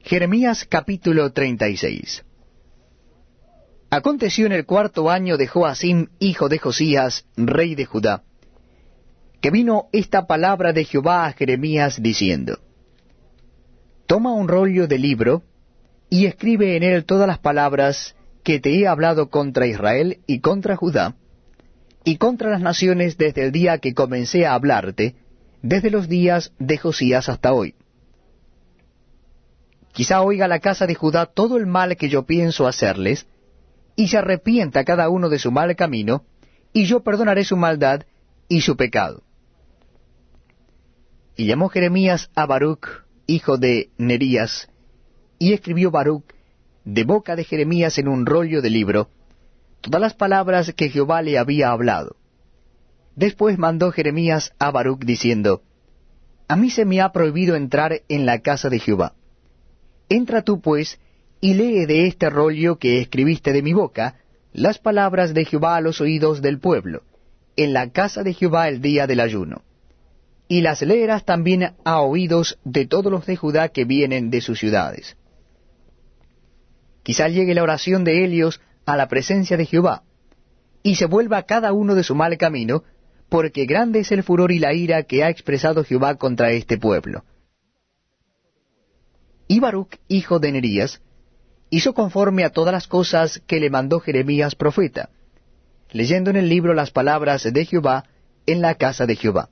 Jeremías capítulo 36. Aconteció en el 4º año de Joacim, hijo de Josías, rey de Judá, que vino esta palabra de Jehová a Jeremías diciendo: Toma un rollo de libro, y escribe en él todas las palabras que te he hablado contra Israel y contra Judá, y contra las naciones desde el día que comencé a hablarte, desde los días de Josías hasta hoy. Quizá oiga la casa de Judá todo el mal que yo pienso hacerles, y se arrepienta cada uno de su mal camino, y yo perdonaré su maldad y su pecado. Y llamó Jeremías a Baruc, hijo de Nerías, y escribió Baruc de boca de Jeremías en un rollo de libro todas las palabras que Jehová le había hablado. Después mandó Jeremías a Baruc diciendo: A mí se me ha prohibido entrar en la casa de Jehová. Entra tú pues, y lee de este rollo que escribiste de mi boca, las palabras de Jehová a los oídos del pueblo, en la casa de Jehová el día del ayuno. Y las leerás también a oídos de todos los de Judá que vienen de sus ciudades. Quizá llegue la oración de ellos a la presencia de Jehová, y se vuelva cada uno de su mal camino, porque grande es el furor y la ira que ha expresado Jehová contra este pueblo. Y Baruc, hijo de Nerías, hizo conforme a todas las cosas que le mandó Jeremías profeta, leyendo en el libro las palabras de Jehová en la casa de Jehová.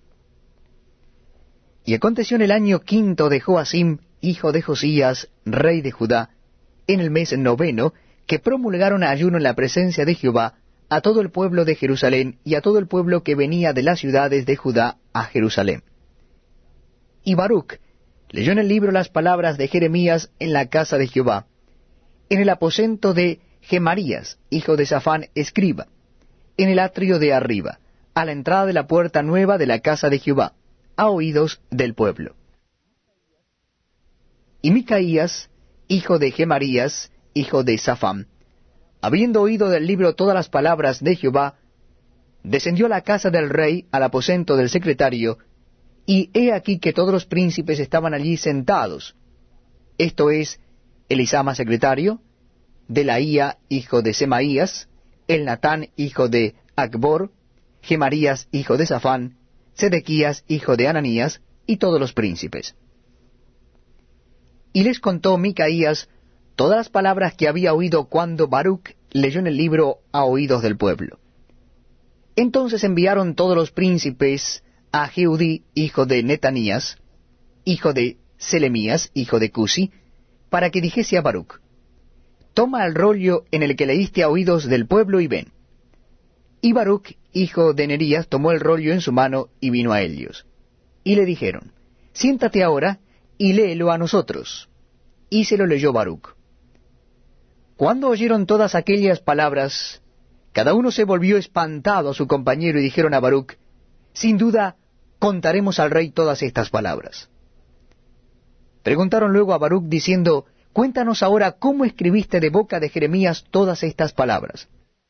Y aconteció en el año 5 de Joacim, hijo de Josías, rey de Judá, en el mes 9, que promulgaron ayuno en la presencia de Jehová a todo el pueblo de Jerusalén y a todo el pueblo que venía de las ciudades de Judá a Jerusalén. Y Baruc leyó en el libro las palabras de Jeremías en la casa de Jehová, en el aposento de Gemarías, hijo de Safán, escriba, en el atrio de arriba, a la entrada de la puerta nueva de la casa de Jehová, a oídos del pueblo. Y Micaías, hijo de Gemarías, hijo de Safán, habiendo oído del libro todas las palabras de Jehová, descendió a la casa del rey, al aposento del secretario, y he aquí que todos los príncipes estaban allí sentados, esto es, Elisama secretario, Delaía hijo de Semaías, Elnatán hijo de Acbor, Gemarías hijo de Safán, Sedequías hijo de Ananías, y todos los príncipes. Y les contó Micaías todas las palabras que había oído cuando Baruc leyó en el libro a oídos del pueblo. Entonces enviaron todos los príncipes a Jehudí, hijo de Netanías, hijo de Selemías, hijo de Cusi, para que dijese a Baruc: Toma el rollo en el que leíste a oídos del pueblo y ven. Y Baruc, hijo de Nerías, tomó el rollo en su mano y vino a ellos. Y le dijeron: Siéntate ahora y léelo a nosotros. Y se lo leyó Baruc. Cuando oyeron todas aquellas palabras, cada uno se volvió espantado a su compañero y dijeron a Baruc: Sin duda, contaremos al rey todas estas palabras. Preguntaron luego a Baruc diciendo: Cuéntanos ahora cómo escribiste de boca de Jeremías todas estas palabras.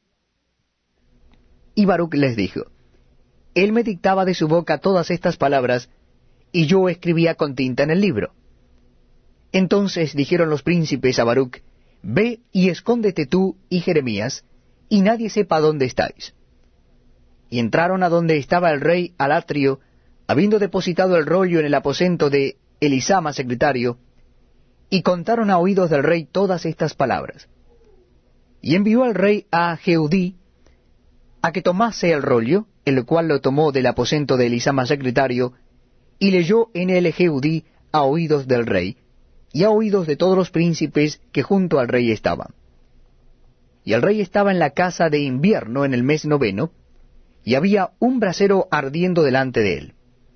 Y Baruc les dijo: Él me dictaba de su boca todas estas palabras, y yo escribía con tinta en el libro. Entonces dijeron los príncipes a Baruc: Ve y escóndete tú y Jeremías, y nadie sepa dónde estáis. Y entraron a donde estaba el rey al atrio, habiendo depositado el rollo en el aposento de Elisama secretario, y contaron a oídos del rey todas estas palabras. Y envió al rey a Jehudí a que tomase el rollo, el cual lo tomó del aposento de Elisama secretario, y leyó en él Jehudí a oídos del rey, y a oídos de todos los príncipes que junto al rey estaban. Y el rey estaba en la casa de invierno en el mes 9, y había un brasero ardiendo delante de él.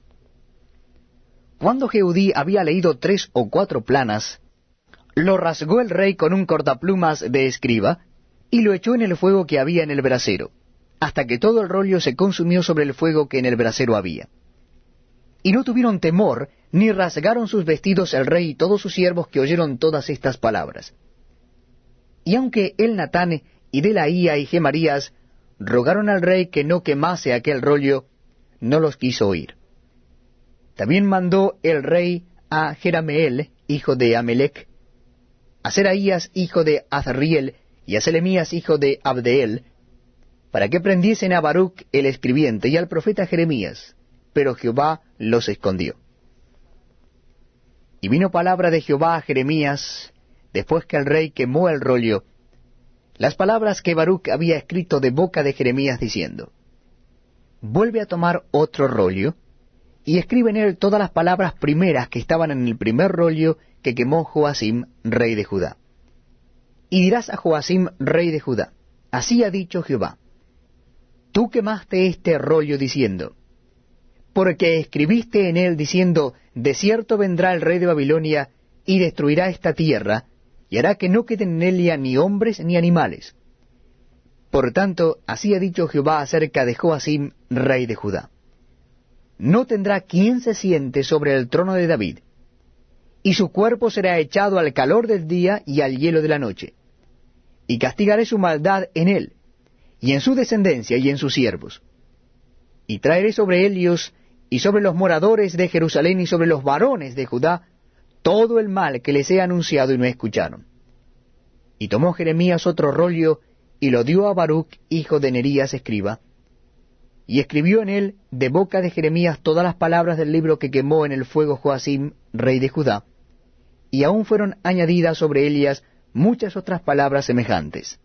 Cuando Jehudí había leído 3 o 4 planas, lo rasgó el rey con un cortaplumas de escriba, y lo echó en el fuego que había en el brasero, hasta que todo el rollo se consumió sobre el fuego que en el brasero había. Y no tuvieron temor, ni rasgaron sus vestidos el rey y todos sus siervos que oyeron todas estas palabras. Y aunque Elnatán y Delaía y Gemarías rogaron al rey que no quemase aquel rollo, no los quiso oír. También mandó el rey a Jerameel, hijo de Amelec, a Seraías, hijo de Azriel, y a Selemías, hijo de Abdeel, para que prendiesen a Baruc el escribiente y al profeta Jeremías, pero Jehová los escondió. Y vino palabra de Jehová a Jeremías, después que el rey quemó el rollo, las palabras que Baruc había escrito de boca de Jeremías, diciendo: Vuelve a tomar otro rollo, y escribe en él todas las palabras primeras que estaban en el primer rollo que quemó Joacim, rey de Judá. Y dirás a Joacim, rey de Judá: Así ha dicho Jehová: Tú quemaste este rollo diciendo, porque escribiste en él diciendo, de cierto vendrá el rey de Babilonia, y destruirá esta tierra, y hará que no queden en ella ni hombres ni animales. Por tanto, así ha dicho Jehová acerca de Joacim, rey de Judá: No tendrá quien se siente sobre el trono de David, y su cuerpo será echado al calor del día y al hielo de la noche. Y castigaré su maldad en él, y en su descendencia y en sus siervos. Y traeré sobre ellos y sobre los moradores de Jerusalén y sobre los varones de Judá todo el mal que les he anunciado y no escucharon. Y tomó Jeremías otro rollo y lo dio a Baruc, hijo de Nerías, escriba, y escribió en él de boca de Jeremías todas las palabras del libro que quemó en el fuego Joacim, rey de Judá, y aún fueron añadidas sobre ellas muchas otras palabras semejantes.